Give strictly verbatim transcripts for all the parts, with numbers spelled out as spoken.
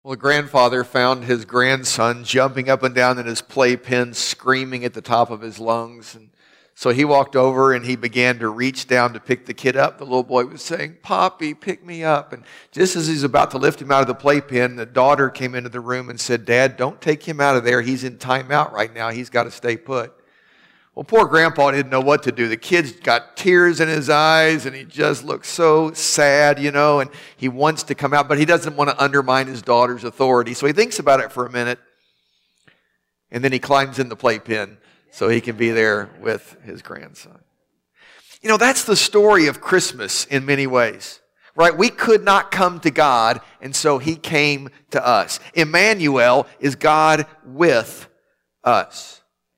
Well, the grandfather found his grandson jumping up and down in his playpen, screaming at the top of his lungs. And so he walked over and he began to reach down to pick the kid up. The little boy was saying, "Poppy, pick me up." And just as he's about to lift him out of the playpen, the daughter came into the room and said, "Dad, don't take him out of there. He's in timeout right now. He's got to stay put." Well, poor grandpa didn't know what to do. The kid's got tears in his eyes, and he just looks so sad, you know, and he wants to come out, but he doesn't want to undermine his daughter's authority. So he thinks about it for a minute, and then he climbs in the playpen so he can be there with his grandson. You know, that's the story of Christmas in many ways, right? We could not come to God, and so he came to us. Emmanuel is God with us.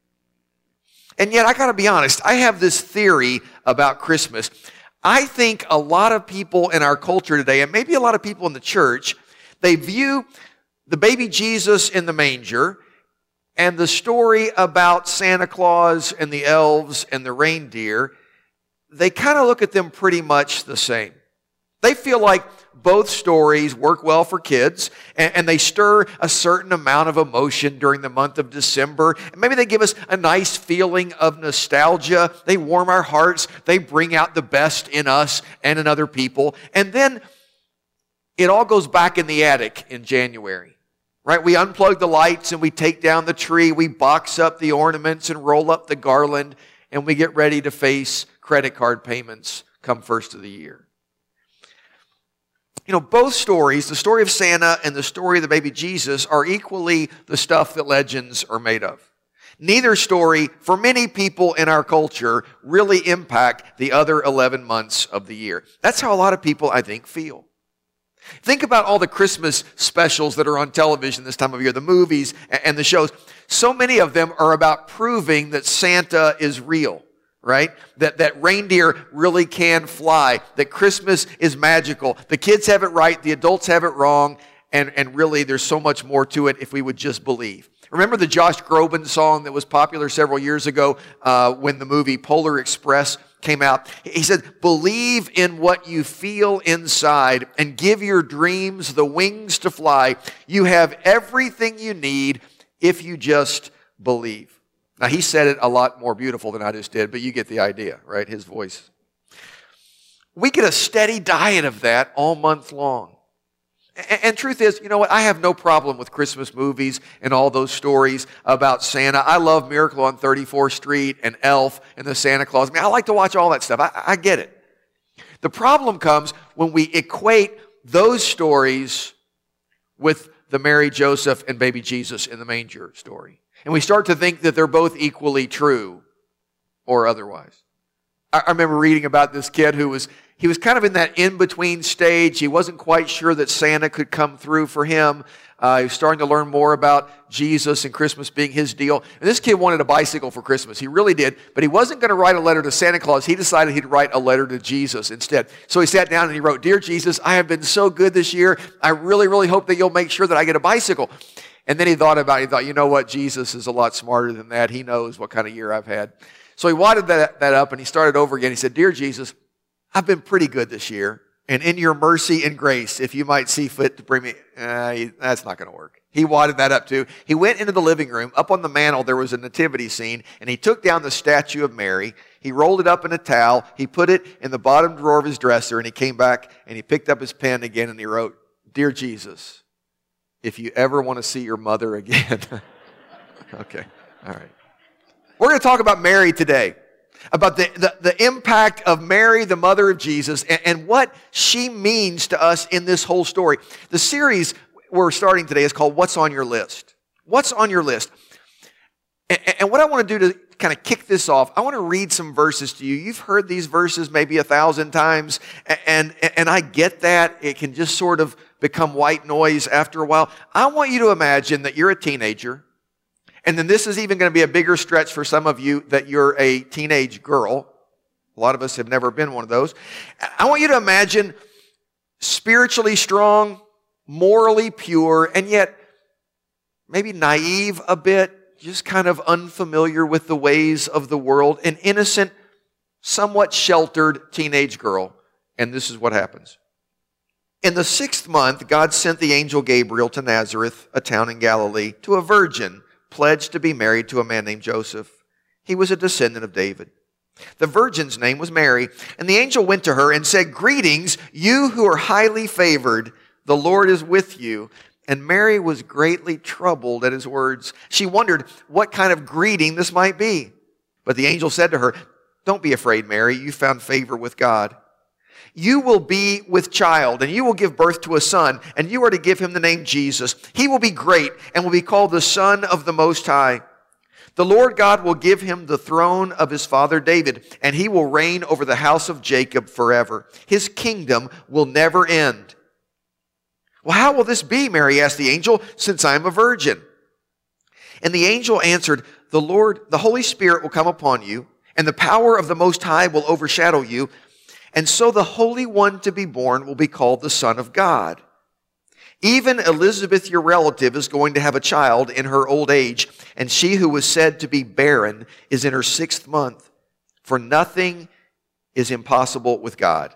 And yet, I got to be honest, I have this theory about Christmas. I think a lot of people in our culture today, and maybe a lot of people in the church, they view the baby Jesus in the manger and the story about Santa Claus and the elves and the reindeer, they kind of look at them pretty much the same. They feel like both stories work well for kids, and, and they stir a certain amount of emotion during the month of December. And maybe they give us a nice feeling of nostalgia. They warm our hearts. They bring out the best in us and in other people. And then it all goes back in the attic in January, right? We unplug the lights and we take down the tree. We box up the ornaments and roll up the garland, and we get ready to face credit card payments come first of the year. You know, both stories, the story of Santa and the story of the baby Jesus, are equally the stuff that legends are made of. Neither story, for many people in our culture, really impact the other eleven months of the year. That's how a lot of people, I think, feel. Think about all the Christmas specials that are on television this time of year, the movies and the shows. So many of them are about proving that Santa is real. Right? That, that reindeer really can fly, that Christmas is magical. The kids have it right, the adults have it wrong, and, and really there's so much more to it if we would just believe. Remember the Josh Groban song that was popular several years ago uh, when the movie Polar Express came out? He said, "Believe in what you feel inside and give your dreams the wings to fly. You have everything you need if you just believe." Now, he said it a lot more beautiful than I just did, but you get the idea, right? His voice. We get a steady diet of that all month long. And, and truth is, you know what? I have no problem with Christmas movies and all those stories about Santa. I love Miracle on thirty-fourth Street and Elf and the Santa Claus. I mean, I like to watch all that stuff. I, I get it. The problem comes when we equate those stories with the Mary, Joseph, and baby Jesus in the manger story. And we start to think that they're both equally true or otherwise. I remember reading about this kid who was, he was kind of in that in-between stage. He wasn't quite sure that Santa could come through for him. Uh, he was starting to learn more about Jesus and Christmas being his deal. And this kid wanted a bicycle for Christmas. He really did. But he wasn't going to write a letter to Santa Claus. He decided he'd write a letter to Jesus instead. So he sat down and he wrote, "Dear Jesus, I have been so good this year. I really, really hope that you'll make sure that I get a bicycle." And then he thought about it. He thought, you know what? Jesus is a lot smarter than that. He knows what kind of year I've had. So he wadded that, that up and he started over again. He said, "Dear Jesus, I've been pretty good this year. And in your mercy and grace, if you might see fit to bring me..." Uh, that's not going to work. He wadded that up too. He went into the living room. Up on the mantle, there was a nativity scene. And he took down the statue of Mary. He rolled it up in a towel. He put it in the bottom drawer of his dresser. And he came back and he picked up his pen again and he wrote, "Dear Jesus, if you ever want to see your mother again..." Okay, all right. We're going to talk about Mary today, about the, the, the impact of Mary, the mother of Jesus, and, and what she means to us in this whole story. The series we're starting today is called What's on Your List? What's on your list? And, and what I want to do to kind of kick this off, I want to read some verses to you. You've heard these verses maybe a thousand times, and, and, and I get that. It can just sort of become white noise after a while. I want you to imagine that you're a teenager, and then this is even going to be a bigger stretch for some of you that you're a teenage girl. A lot of us have never been one of those. I want you to imagine spiritually strong, morally pure, and yet maybe naive a bit, just kind of unfamiliar with the ways of the world, an innocent, somewhat sheltered teenage girl. And this is what happens. In the sixth month, God sent the angel Gabriel to Nazareth, a town in Galilee, to a virgin pledged to be married to a man named Joseph. He was a descendant of David. The virgin's name was Mary, and the angel went to her and said, "Greetings, you who are highly favored. The Lord is with you." And Mary was greatly troubled at his words. She wondered what kind of greeting this might be. But the angel said to her, "Don't be afraid, Mary. You found favor with God. You will be with child, and you will give birth to a son, and you are to give him the name Jesus. He will be great and will be called the Son of the Most High. The Lord God will give him the throne of his father David, and he will reign over the house of Jacob forever. His kingdom will never end." "Well, how will this be?" Mary asked the angel, "since I am a virgin?" And the angel answered, "The Lord, the Holy Spirit will come upon you, and the power of the Most High will overshadow you. And so the Holy One to be born will be called the Son of God. Even Elizabeth, your relative, is going to have a child in her old age, and she who was said to be barren is in her sixth month. For nothing is impossible with God."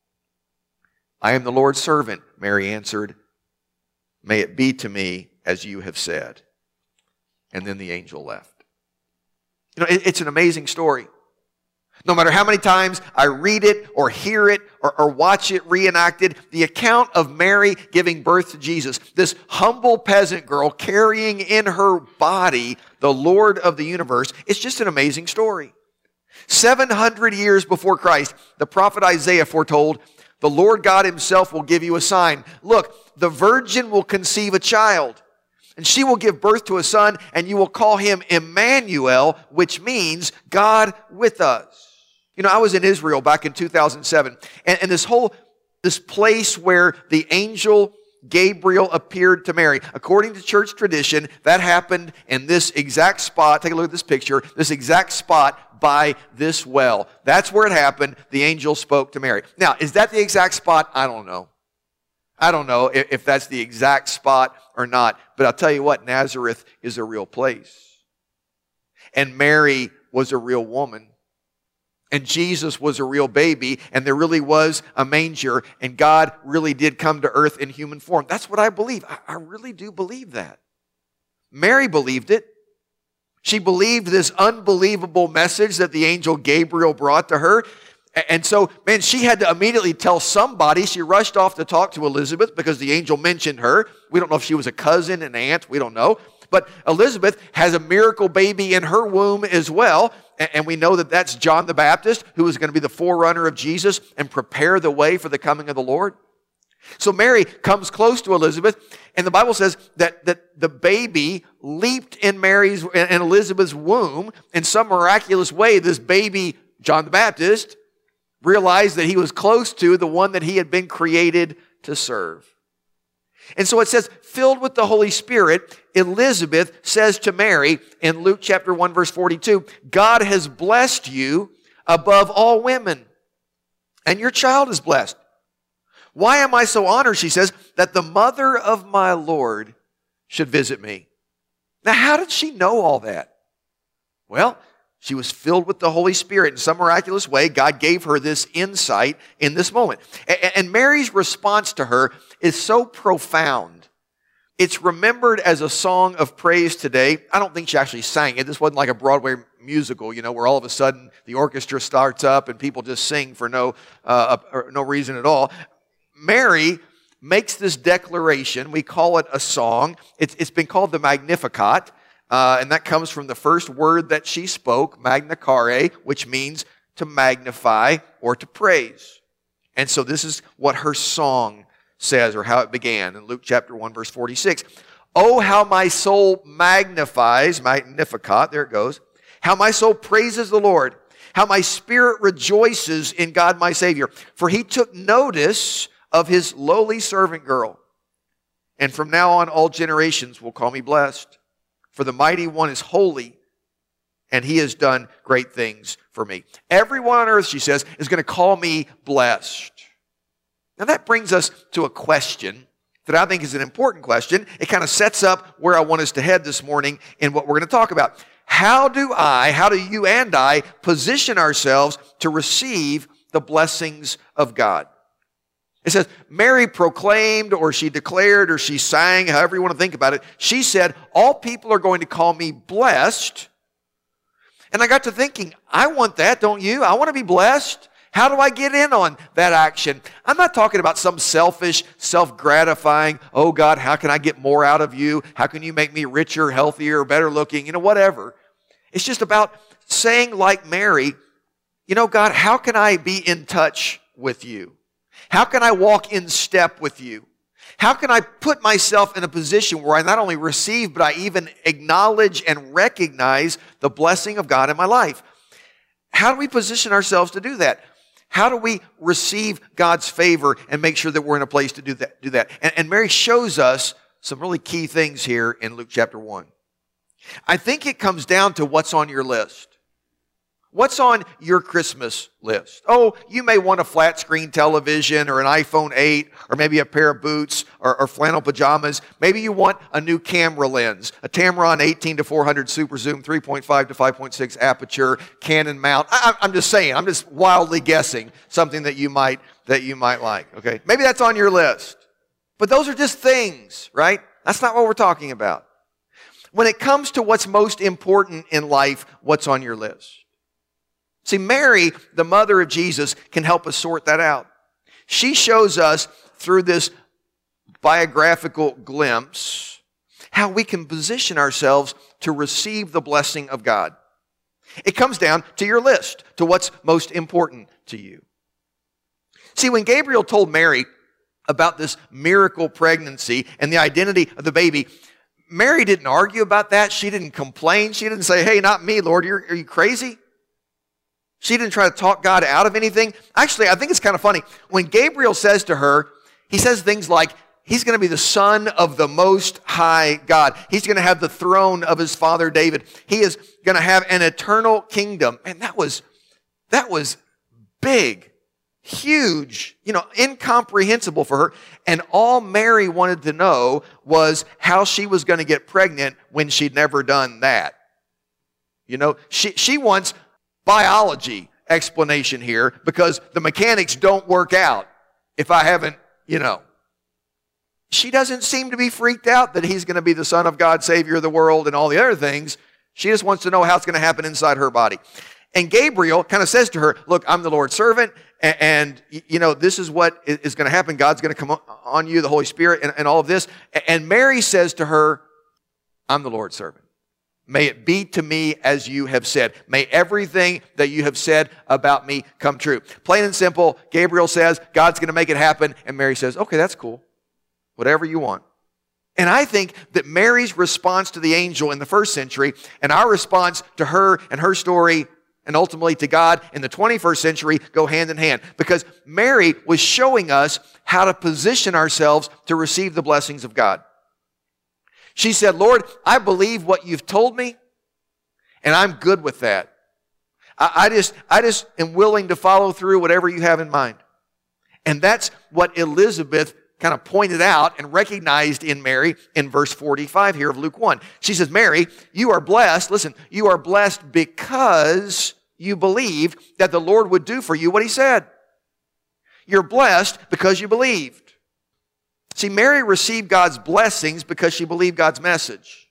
"I am the Lord's servant," Mary answered. "May it be to me as you have said." And then the angel left. You know, it's an amazing story. No matter how many times I read it or hear it or, or watch it reenacted, the account of Mary giving birth to Jesus, this humble peasant girl carrying in her body the Lord of the universe, it's just an amazing story. seven hundred years before Christ, the prophet Isaiah foretold, "The Lord God himself will give you a sign. Look, the virgin will conceive a child, and she will give birth to a son, and you will call him Emmanuel," which means God with us. You know, I was in Israel back in two thousand seven, and, and this whole, this place where the angel Gabriel appeared to Mary, according to church tradition, that happened in this exact spot. Take a look at this picture, this exact spot by this well. That's where it happened. The angel spoke to Mary. Now, is that the exact spot? I don't know. I don't know if, if that's the exact spot or not, but I'll tell you what, Nazareth is a real place. And Mary was a real woman. And Jesus was a real baby, and there really was a manger, and God really did come to earth in human form. That's what I believe. I, I really do believe that. Mary believed it. She believed this unbelievable message that the angel Gabriel brought to her. And so, man, she had to immediately tell somebody. She rushed off to talk to Elizabeth because the angel mentioned her. We don't know if she was a cousin, an aunt. We don't know. But Elizabeth has a miracle baby in her womb as well. And we know that that's John the Baptist, who is going to be the forerunner of Jesus and prepare the way for the coming of the Lord. So Mary comes close to Elizabeth, and the Bible says that, that the baby leaped in Mary's and Elizabeth's womb. In some miraculous way, this baby, John the Baptist, realized that he was close to the one that he had been created to serve. And so it says, filled with the Holy Spirit, Elizabeth says to Mary in Luke chapter one, verse forty-two, "God has blessed you above all women, and your child is blessed. Why am I so honored," she says, "that the mother of my Lord should visit me?" Now, how did she know all that? Well, she was filled with the Holy Spirit. In some miraculous way, God gave her this insight in this moment. And Mary's response to her is so profound. It's remembered as a song of praise today. I don't think she actually sang it. This wasn't like a Broadway musical, you know, where all of a sudden the orchestra starts up and people just sing for no, uh, no reason at all. Mary makes this declaration. We call it a song. It's, it's been called the Magnificat. Uh, and that comes from the first word that she spoke, magnicare, which means to magnify or to praise. And so this is what her song says, or how it began in Luke chapter one, verse forty-six. "Oh, how my soul magnifies," Magnificat, there it goes, "how my soul praises the Lord, how my spirit rejoices in God my Savior. For he took notice of his lowly servant girl. And from now on all generations will call me blessed. For the Mighty One is holy, and he has done great things for me." Everyone on earth, she says, is going to call me blessed. Now that brings us to a question that I think is an important question. It kind of sets up where I want us to head this morning in what we're going to talk about. How do I, how do you and I position ourselves to receive the blessings of God? It says, Mary proclaimed, or she declared, or she sang, however you want to think about it. She said, all people are going to call me blessed. And I got to thinking, I want that, don't you? I want to be blessed. How do I get in on that action? I'm not talking about some selfish, self-gratifying, oh God, how can I get more out of you? How can you make me richer, healthier, better looking, you know, whatever. It's just about saying like Mary, you know, God, how can I be in touch with you? How can I walk in step with you? How can I put myself in a position where I not only receive, but I even acknowledge and recognize the blessing of God in my life? How do we position ourselves to do that? How do we receive God's favor and make sure that we're in a place to do that? Do that? And, and Mary shows us some really key things here in Luke chapter one. I think it comes down to what's on your list. What's on your Christmas list? Oh, you may want a flat screen television or an iPhone eight or maybe a pair of boots or, or flannel pajamas. Maybe you want a new camera lens, a Tamron eighteen to four hundred super zoom, three point five to five point six aperture, Canon mount. I, I'm just saying, I'm just wildly guessing something that you might, that you might like, okay? Maybe that's on your list. But those are just things, right? That's not what we're talking about. When it comes to what's most important in life, what's on your list? See, Mary, the mother of Jesus, can help us sort that out. She shows us through this biographical glimpse how we can position ourselves to receive the blessing of God. It comes down to your list, to what's most important to you. See, when Gabriel told Mary about this miracle pregnancy and the identity of the baby, Mary didn't argue about that. She didn't complain. She didn't say, hey, not me, Lord, you're, are you crazy? She didn't try to talk God out of anything. Actually, I think it's kind of funny. When Gabriel says to her, he says things like, he's going to be the son of the Most High God. He's going to have the throne of his father David. He is going to have an eternal kingdom. And that was, that was big, huge, you know, incomprehensible for her. And all Mary wanted to know was how she was going to get pregnant when she'd never done that. You know, she, she wants biology explanation here because the mechanics don't work out if I haven't, you know. She doesn't seem to be freaked out that he's going to be the Son of God, Savior of the world, and all the other things. She just wants to know how it's going to happen inside her body. And Gabriel kind of says to her, look, I'm the Lord's servant, and, and you know, this is what is going to happen. God's going to come on you, the Holy Spirit, and, and all of this. And Mary says to her, I'm the Lord's servant. May it be to me as you have said. May everything that you have said about me come true. Plain and simple, Gabriel says, God's going to make it happen. And Mary says, okay, that's cool. Whatever you want. And I think that Mary's response to the angel in the first century and our response to her and her story and ultimately to God in the twenty-first century go hand in hand. Because Mary was showing us how to position ourselves to receive the blessings of God. She said, Lord, I believe what you've told me, and I'm good with that. I, I just, I just am willing to follow through whatever you have in mind. And that's what Elizabeth kind of pointed out and recognized in Mary in verse forty-five here of Luke one. She says, Mary, you are blessed. Listen, you are blessed because you believed that the Lord would do for you what he said. You're blessed because you believed. See, Mary received God's blessings because she believed God's message.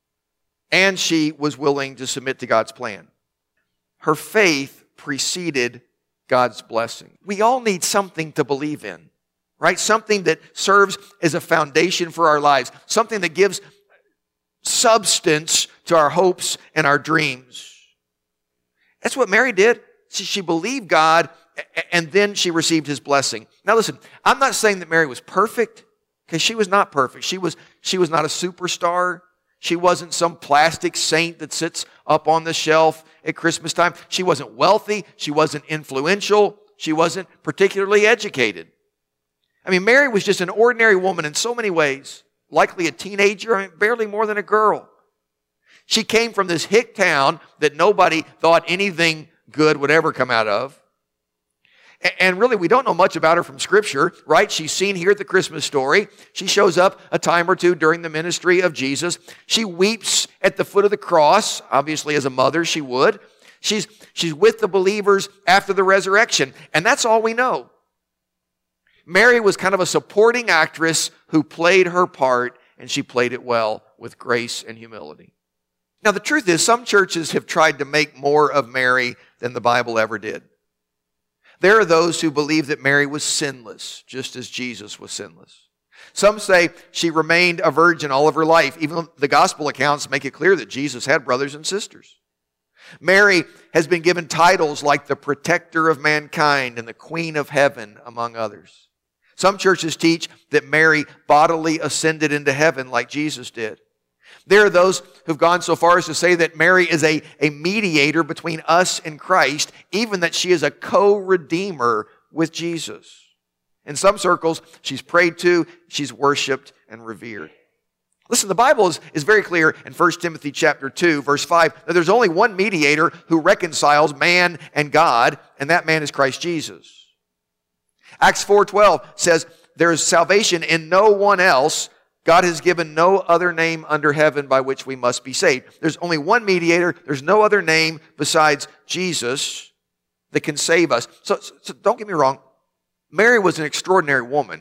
And she was willing to submit to God's plan. Her faith preceded God's blessing. We all need something to believe in, right? Something that serves as a foundation for our lives. Something that gives substance to our hopes and our dreams. That's what Mary did. She, she believed God, and then she received his blessing. Now listen, I'm not saying that Mary was perfect. Because she was not perfect. She was, she was not a superstar. She wasn't some plastic saint that sits up on the shelf at Christmas time. She wasn't wealthy. She wasn't influential. She wasn't particularly educated. I mean, Mary was just an ordinary woman in so many ways. Likely a teenager, I mean, barely more than a girl. She came from this hick town that nobody thought anything good would ever come out of. And really, we don't know much about her from Scripture, right? She's seen here at the Christmas story. She shows up a time or two during the ministry of Jesus. She weeps at the foot of the cross. Obviously, as a mother, she would. She's, she's with the believers after the resurrection. And that's all we know. Mary was kind of a supporting actress who played her part, and she played it well with grace and humility. Now, the truth is, some churches have tried to make more of Mary than the Bible ever did. There are those who believe that Mary was sinless, just as Jesus was sinless. Some say she remained a virgin all of her life, even though the gospel accounts make it clear that Jesus had brothers and sisters. Mary has been given titles like the protector of mankind and the queen of heaven, among others. Some churches teach that Mary bodily ascended into heaven like Jesus did. There are those who've gone so far as to say that Mary is a, a mediator between us and Christ, even that she is a co-redeemer with Jesus. In some circles, she's prayed to, she's worshiped and revered. Listen, the Bible is, is very clear in First Timothy chapter two, verse five, that there's only one mediator who reconciles man and God, and that man is Christ Jesus. Acts four twelve says, there is salvation in no one else. God has given no other name under heaven by which we must be saved. There's only one mediator. There's no other name besides Jesus that can save us. So, so don't get me wrong. Mary was an extraordinary woman.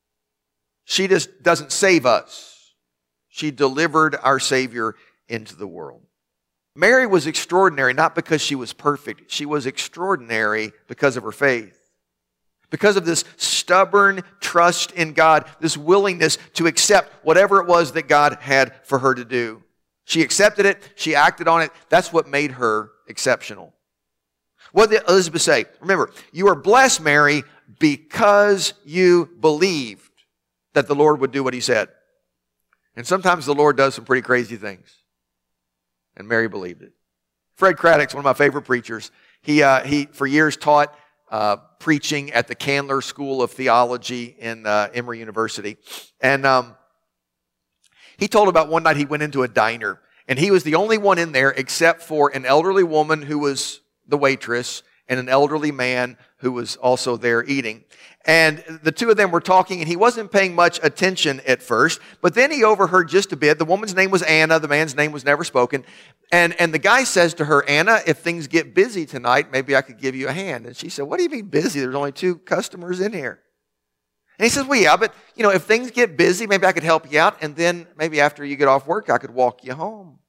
She just doesn't save us. She delivered our Savior into the world. Mary was extraordinary not because she was perfect. She was extraordinary because of her faith. Because of this stubborn trust in God, this willingness to accept whatever it was that God had for her to do. She accepted it. She acted on it. That's what made her exceptional. What did Elizabeth say? Remember, you are blessed, Mary, because you believed that the Lord would do what He said. And sometimes the Lord does some pretty crazy things. And Mary believed it. Fred Craddock's one of my favorite preachers. He, uh, he for years taught Uh, preaching at the Candler School of Theology in uh, Emory University. And um, he told about one night he went into a diner, and he was the only one in there except for an elderly woman who was the waitress and an elderly man who was also there eating. And the two of them were talking, and he wasn't paying much attention at first, but then he overheard just a bit. The woman's name was Anna. The man's name was never spoken. And, and the guy says to her, Anna, if things get busy tonight, maybe I could give you a hand. And she said, what do you mean busy? There's only two customers in here. And he says, well, yeah, but you know, if things get busy, maybe I could help you out. And then maybe after you get off work, I could walk you home.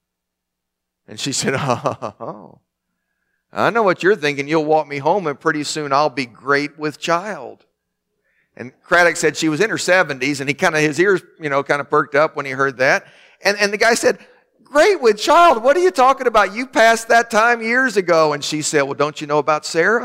And she said, oh, I know what you're thinking. You'll walk me home and pretty soon I'll be great with child. And Craddock said she was in her seventies, and he kind of, his ears, you know, kind of perked up when he heard that. And, and the guy said, great with child? What are you talking about? You passed that time years ago. And she said, well, don't you know about Sarah?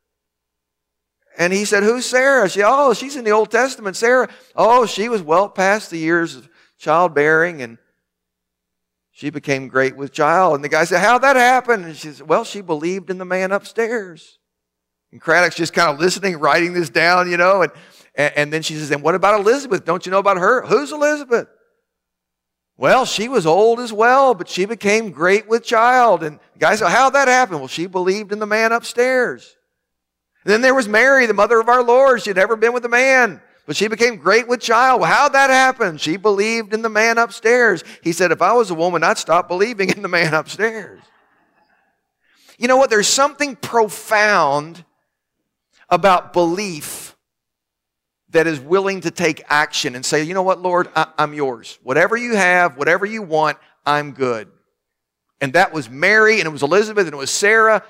And he said, who's Sarah? She, oh, she's in the Old Testament. Sarah, oh, she was well past the years of childbearing, and she became great with child. And the guy said, how'd that happen? And she said, well, she believed in the man upstairs. And Craddock's just kind of listening, writing this down, you know. And, and, and then she says, and what about Elizabeth? Don't you know about her? Who's Elizabeth? Well, she was old as well, but she became great with child. And the guy said, how'd that happen? Well, she believed in the man upstairs. And then there was Mary, the mother of our Lord. She had never been with a man, but she became great with child. Well, how'd that happen? She believed in the man upstairs. He said, if I was a woman, I'd stop believing in the man upstairs. You know what? There's something profound about belief that is willing to take action and say, you know what, Lord, I- I'm yours. Whatever you have, whatever you want, I'm good. And that was Mary, and it was Elizabeth, and it was Sarah.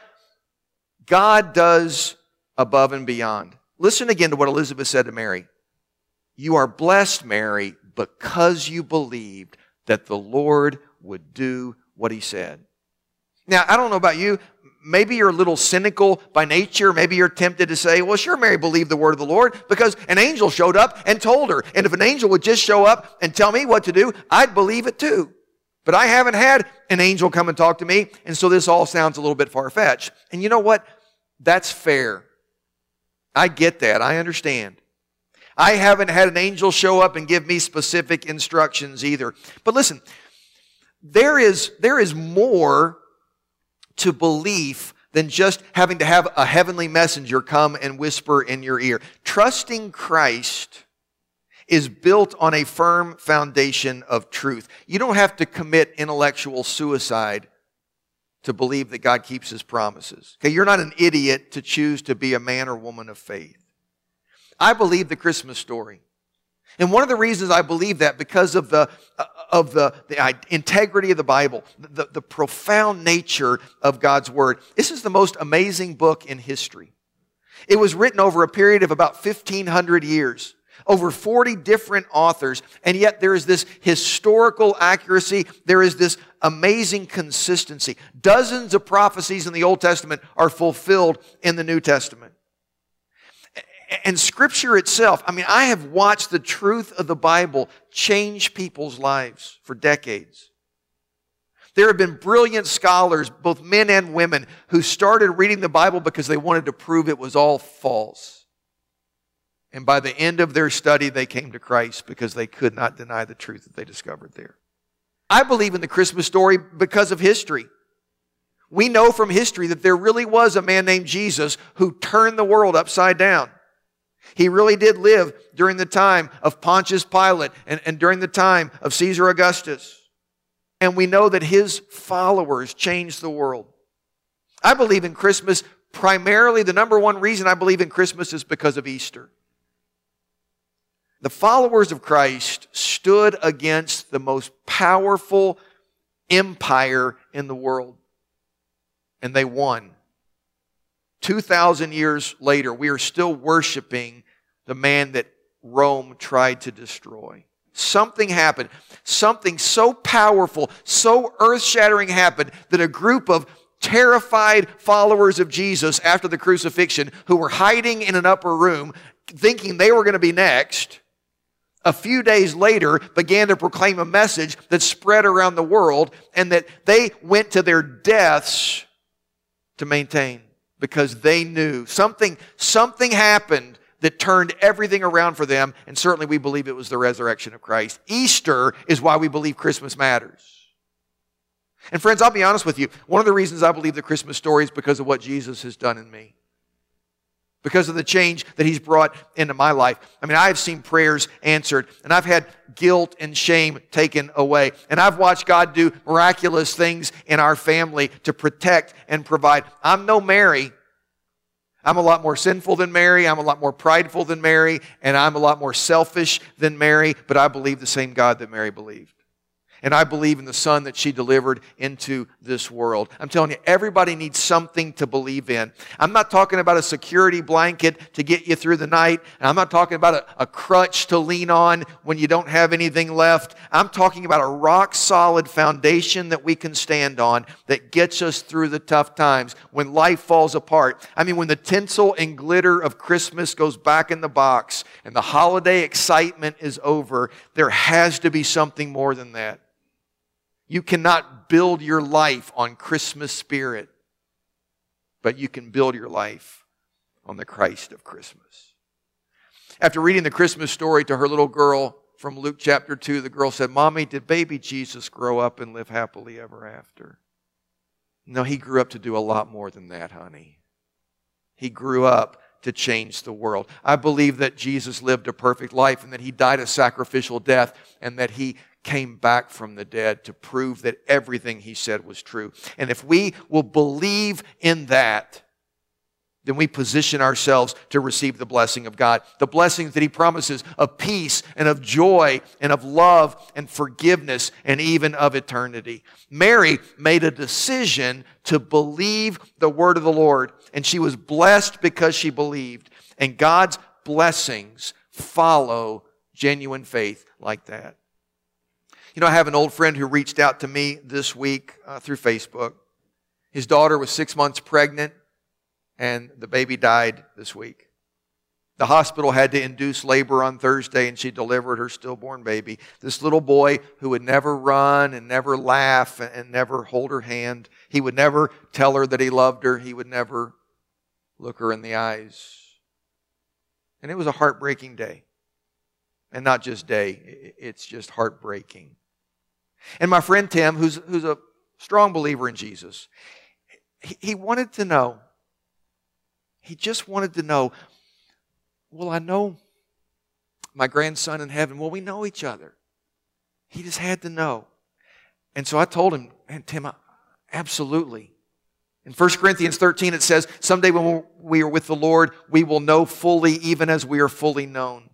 God does above and beyond. Listen again to what Elizabeth said to Mary. You are blessed, Mary, because you believed that the Lord would do what He said. Now, I don't know about you. Maybe you're a little cynical by nature. Maybe you're tempted to say, well, sure, Mary believed the word of the Lord because an angel showed up and told her. And if an angel would just show up and tell me what to do, I'd believe it too. But I haven't had an angel come and talk to me, and so this all sounds a little bit far-fetched. And you know what? That's fair. I get that. I understand. I haven't had an angel show up and give me specific instructions either. But listen, there is, there is more to belief than just having to have a heavenly messenger come and whisper in your ear. Trusting Christ is built on a firm foundation of truth. You don't have to commit intellectual suicide to believe that God keeps His promises. Okay, you're not an idiot to choose to be a man or woman of faith. I believe the Christmas story. And one of the reasons I believe that, because of the uh, of the, the integrity of the Bible, the, the profound nature of God's Word. This is the most amazing book in history. It was written over a period of about fifteen hundred years, over forty different authors, and yet there is this historical accuracy, there is this amazing consistency. Dozens of prophecies in the Old Testament are fulfilled in the New Testament. And Scripture itself, I mean, I have watched the truth of the Bible change people's lives for decades. There have been brilliant scholars, both men and women, who started reading the Bible because they wanted to prove it was all false. And by the end of their study, they came to Christ because they could not deny the truth that they discovered there. I believe in the Christmas story because of history. We know from history that there really was a man named Jesus who turned the world upside down. He really did live during the time of Pontius Pilate and, and during the time of Caesar Augustus. And we know that his followers changed the world. I believe in Christmas primarily, the number one reason I believe in Christmas is because of Easter. The followers of Christ stood against the most powerful empire in the world. And they won. two thousand years later, we are still worshiping the man that Rome tried to destroy. Something happened. Something so powerful, so earth-shattering happened that a group of terrified followers of Jesus after the crucifixion, who were hiding in an upper room, thinking they were going to be next, a few days later began to proclaim a message that spread around the world, and that they went to their deaths to maintain, because they knew something, something happened that turned everything around for them, and certainly we believe it was the resurrection of Christ. Easter is why we believe Christmas matters. And friends, I'll be honest with you, one of the reasons I believe the Christmas story is because of what Jesus has done in me. Because of the change that He's brought into my life. I mean, I've seen prayers answered, and I've had guilt and shame taken away. And I've watched God do miraculous things in our family to protect and provide. I'm no Mary. I'm a lot more sinful than Mary. I'm a lot more prideful than Mary. And I'm a lot more selfish than Mary. But I believe the same God that Mary believed. And I believe in the Son that she delivered into this world. I'm telling you, everybody needs something to believe in. I'm not talking about a security blanket to get you through the night. And I'm not talking about a, a crutch to lean on when you don't have anything left. I'm talking about a rock-solid foundation that we can stand on that gets us through the tough times when life falls apart. I mean, when the tinsel and glitter of Christmas goes back in the box and the holiday excitement is over, there has to be something more than that. You cannot build your life on Christmas spirit, but you can build your life on the Christ of Christmas. After reading the Christmas story to her little girl from Luke chapter two, the girl said, "Mommy, did baby Jesus grow up and live happily ever after?" No, he grew up to do a lot more than that, honey. He grew up to change the world. I believe that Jesus lived a perfect life and that He died a sacrificial death and that He came back from the dead to prove that everything He said was true. And if we will believe in that, then we position ourselves to receive the blessing of God. The blessings that He promises of peace and of joy and of love and forgiveness and even of eternity. Mary made a decision to believe the word of the Lord, and she was blessed because she believed. And God's blessings follow genuine faith like that. You know, I have an old friend who reached out to me this week uh, through Facebook. His daughter was six months pregnant, and the baby died this week. The hospital had to induce labor on Thursday, and she delivered her stillborn baby. This little boy who would never run and never laugh and never hold her hand. He would never tell her that he loved her. He would never look her in the eyes. And it was a heartbreaking day. And not just day, it's just heartbreaking. And my friend Tim, who's, who's a strong believer in Jesus, he, he wanted to know, he just wanted to know, will I know my grandson in heaven? Will we know each other? He just had to know. And so I told him, and Tim, I, absolutely. In First Corinthians thirteen, it says, someday when we are with the Lord, we will know fully even as we are fully known.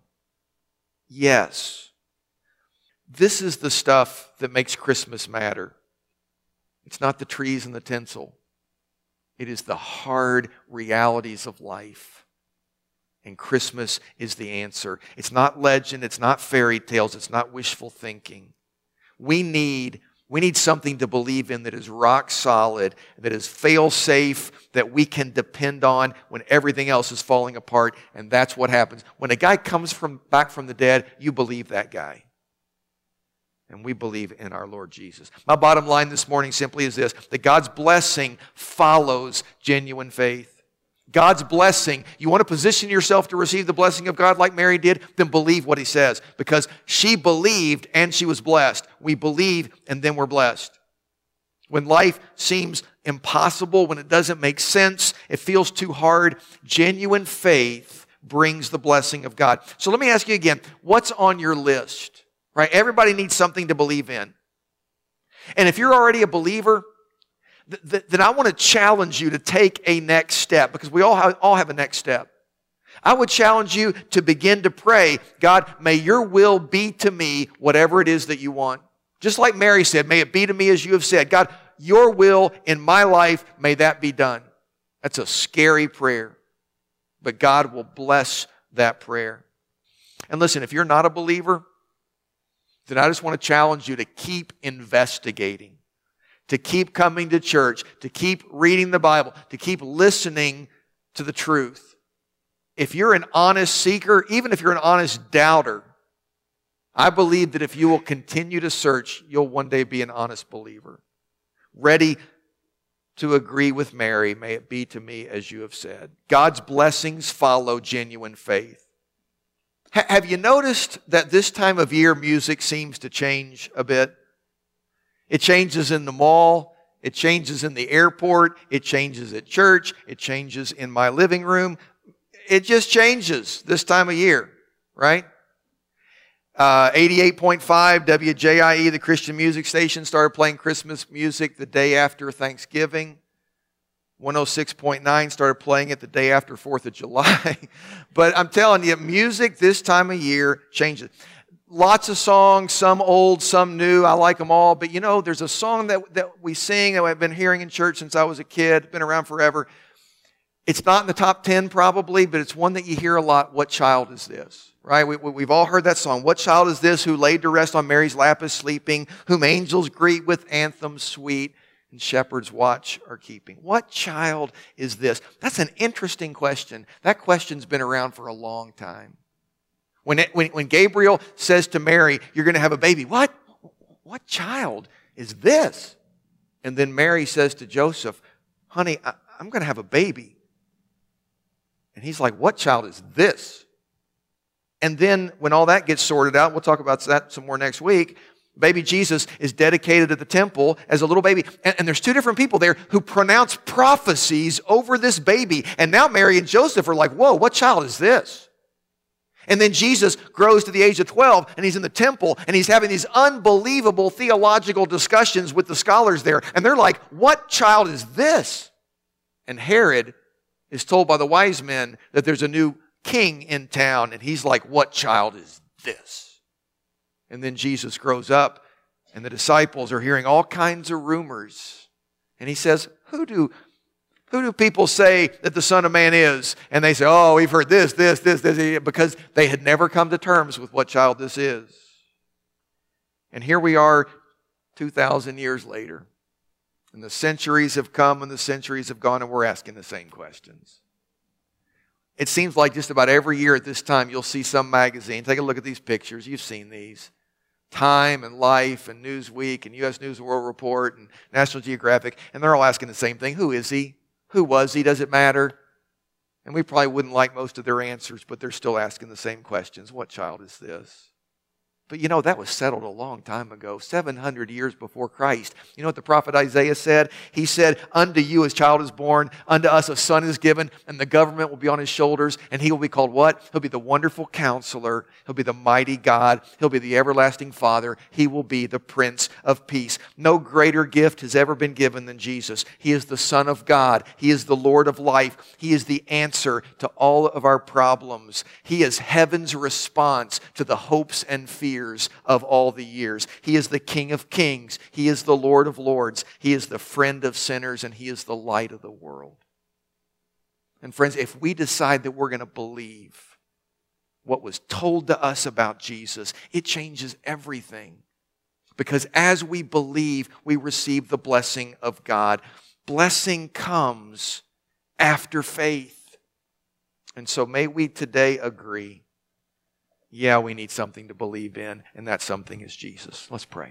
Yes. This is the stuff that makes Christmas matter. It's not the trees and the tinsel. It is the hard realities of life. And Christmas is the answer. It's not legend. It's not fairy tales. It's not wishful thinking. We need, we need something to believe in that is rock solid, that is fail-safe, that we can depend on when everything else is falling apart. And that's what happens. When a guy comes from back from the dead, you believe that guy. And we believe in our Lord Jesus. My bottom line this morning simply is this, that God's blessing follows genuine faith. God's blessing, you want to position yourself to receive the blessing of God like Mary did, then believe what He says. Because she believed and she was blessed. We believe and then we're blessed. When life seems impossible, when it doesn't make sense, it feels too hard, genuine faith brings the blessing of God. So let me ask you again, what's on your list? Right? Everybody needs something to believe in. And if you're already a believer, th- th- then I want to challenge you to take a next step, because we all have, all have a next step. I would challenge you to begin to pray, God, may your will be to me whatever it is that you want. Just like Mary said, may it be to me as you have said. God, your will in my life, may that be done. That's a scary prayer, but God will bless that prayer. And listen, if you're not a believer, then I just want to challenge you to keep investigating, to keep coming to church, to keep reading the Bible, to keep listening to the truth. If you're an honest seeker, even if you're an honest doubter, I believe that if you will continue to search, you'll one day be an honest believer, ready to agree with Mary, may it be to me as you have said. God's blessings follow genuine faith. Have you noticed that this time of year music seems to change a bit? It changes in the mall, it changes in the airport, it changes at church, it changes in my living room. It just changes this time of year, right? Uh, eighty-eight point five W J I E, the Christian music station, started playing Christmas music the day after Thanksgiving. one oh six point nine started playing it the day after fourth of July. But I'm telling you, music this time of year changes. Lots of songs, some old, some new. I like them all. But you know, there's a song that, that we sing that I've been hearing in church since I was a kid, been around forever. It's not in the top ten probably, but it's one that you hear a lot. What child is this? Right? We, we've all heard that song. What child is this who laid to rest on Mary's lap is sleeping, whom angels greet with anthems sweet, and shepherds watch are keeping. What child is this? That's an interesting question. That question's been around for a long time. When, it, when, when Gabriel says to Mary, you're going to have a baby, what? What child is this? And then Mary says to Joseph, honey, I, I'm going to have a baby. And he's like, what child is this? And then when all that gets sorted out, we'll talk about that some more next week, baby Jesus is dedicated at the temple as a little baby. And, and there's two different people there who pronounce prophecies over this baby. And now Mary and Joseph are like, whoa, what child is this? And then Jesus grows to the age of twelve and he's in the temple and he's having these unbelievable theological discussions with the scholars there. And they're like, what child is this? And Herod is told by the wise men that there's a new king in town. And he's like, what child is this? And then Jesus grows up and the disciples are hearing all kinds of rumors. And he says, who do, who do people say that the Son of Man is? And they say, oh, we've heard this, this, this, this, because they had never come to terms with what child this is. And here we are two thousand years later. And the centuries have come and the centuries have gone and we're asking the same questions. It seems like just about every year at this time you'll see some magazine. Take a look at these pictures. You've seen these. Time and Life and Newsweek and U S News and World Report and National Geographic. And they're all asking the same thing. Who is he? Who was he? Does it matter? And we probably wouldn't like most of their answers, but they're still asking the same questions. What child is this? But you know, that was settled a long time ago, seven hundred years before Christ. You know what the prophet Isaiah said? He said, unto you a child is born, unto us a son is given, and the government will be on his shoulders, and he will be called what? He'll be the wonderful counselor. He'll be the mighty God. He'll be the everlasting Father. He will be the Prince of Peace. No greater gift has ever been given than Jesus. He is the Son of God. He is the Lord of life. He is the answer to all of our problems. He is heaven's response to the hopes and fears of all the years. He is the King of Kings. He is the Lord of Lords. He is the friend of sinners, and He is the light of the world. And friends, if we decide that we're going to believe what was told to us about Jesus, it changes everything. Because as we believe, we receive the blessing of God. Blessing comes after faith. And so may we today agree, yeah, we need something to believe in, and that something is Jesus. Let's pray.